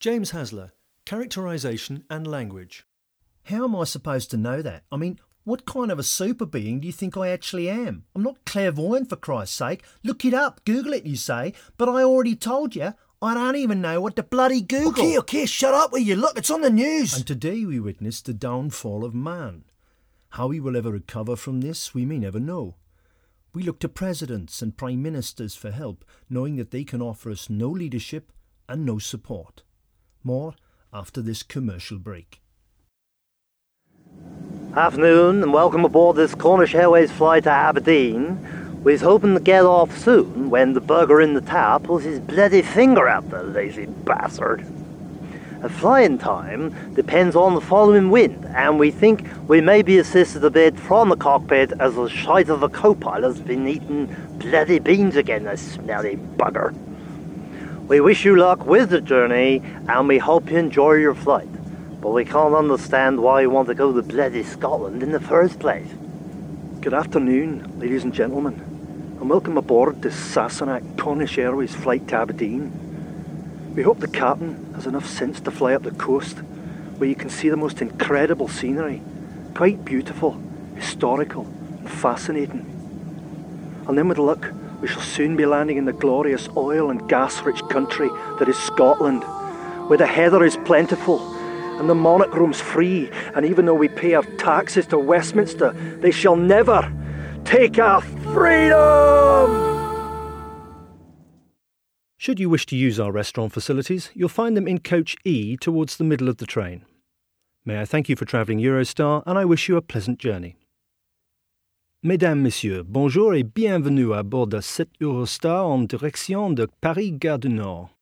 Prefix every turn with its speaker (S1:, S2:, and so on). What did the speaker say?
S1: James Hasler, Characterisation and Language.
S2: How am I supposed to know that? I mean, what kind of a super being do you think I actually am? I'm not clairvoyant, for Christ's sake. Look it up, Google it, you say. But I already told you, I don't even know what to bloody Google.
S3: Okay, shut up, will you? Look, it's on the news.
S2: And today we witness the downfall of man. How he will ever recover from this, we may never know. We look to presidents and prime ministers for help, knowing that they can offer us no leadership and no support. More after this commercial break.
S4: Afternoon and welcome aboard this Cornish Airways flight to Aberdeen. We was hoping to get off soon when the bugger in the tower pulls his bloody finger out, the lazy bastard. A flying time depends on the following wind, and we think we may be assisted a bit from the cockpit as the shite of the co-pilot's been eating bloody beans again, the smelly bugger. We wish you luck with the journey, and we hope you enjoy your flight. But we can't understand why you want to go to bloody Scotland in the first place.
S5: Good afternoon, ladies and gentlemen, and welcome aboard this Sassenach Cornish Airways flight to Aberdeen. We hope the captain has enough sense to fly up the coast, where you can see the most incredible scenery, quite beautiful, historical and fascinating. And then with luck, we shall soon be landing in the glorious oil and gas-rich country that is Scotland, where the heather is plentiful and the monarch room's free, and even though we pay our taxes to Westminster, they shall never take our freedom!
S1: Should you wish to use our restaurant facilities, you'll find them in Coach E towards the middle of the train. May I thank you for travelling Eurostar, and I wish you a pleasant journey. Mesdames, Messieurs, bonjour et bienvenue à bord de 7 Eurostar en direction de Paris Gare du Nord.